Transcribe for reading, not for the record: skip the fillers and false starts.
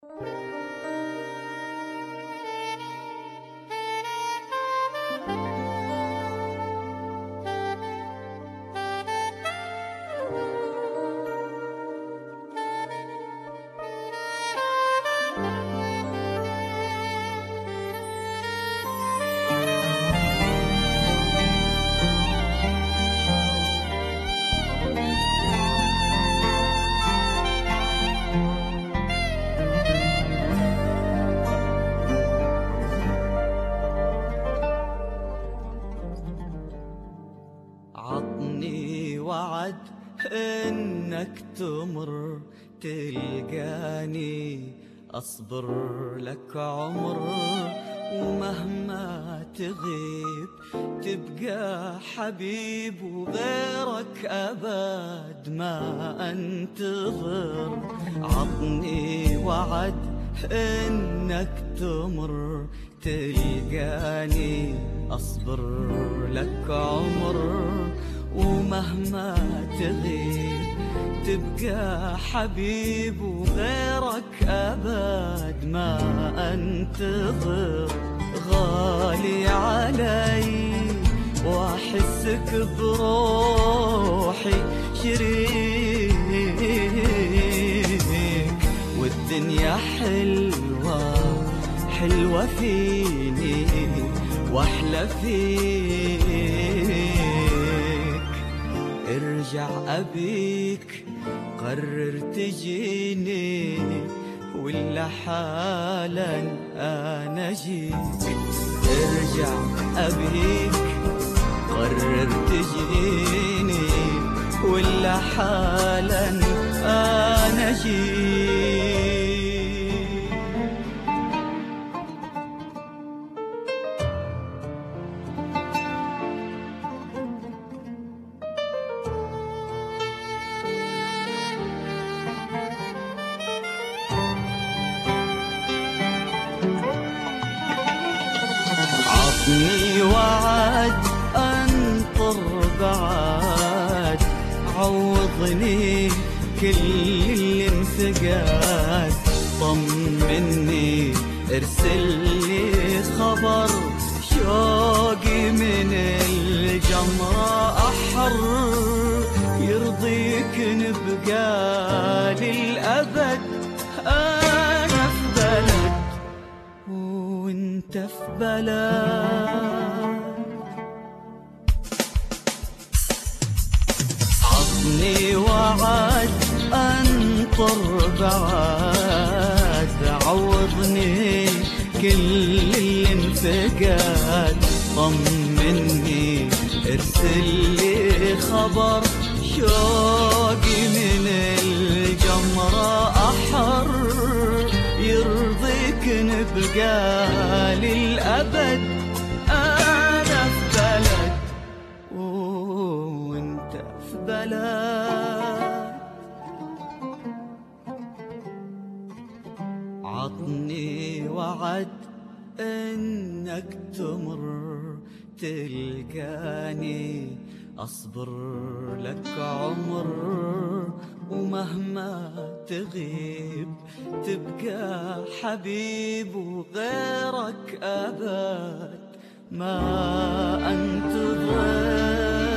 عطني وعد انك تمر تلقاني اصبر لك عمر، ومهما تغيب تبقى حبيب، وغيرك ابد ما انتظر. عطني وعد انك تمر تلقاني اصبر لك عمر، ومهما تغيب تبقى حبيب، وغيرك أبد ما أنتظر. غالي علي وأحسك بروحي شريك، والدنيا حلوة حلوة فيني وأحلى فيك. ارجع أبيك قرر تجيني، ولا حالا أنا جيك. ارجع أبيك قرر تجيني، ولا حالا أنا جيك. عطني وعد أنطر بعد، عوضني كل اللي انفقد. طمني ارسل لي خبر، شوقي من الجمرة أحر. يرضيك نبقى للأبد، أنا في بلد وانت في بلد. عطني وعد انطر بعد، عوضني كل اللي انفقد. طمني ارسل لي خبر، شوقي من الجمرة أحر. يرضيك نبقى للأبد، أنا في بلد وانت في بلد. عطني وعد انك تمر تلقاني أصبر لك عمر، ومهما تغيب تبقى حبيب، وغيرك أبد ما أنتظر.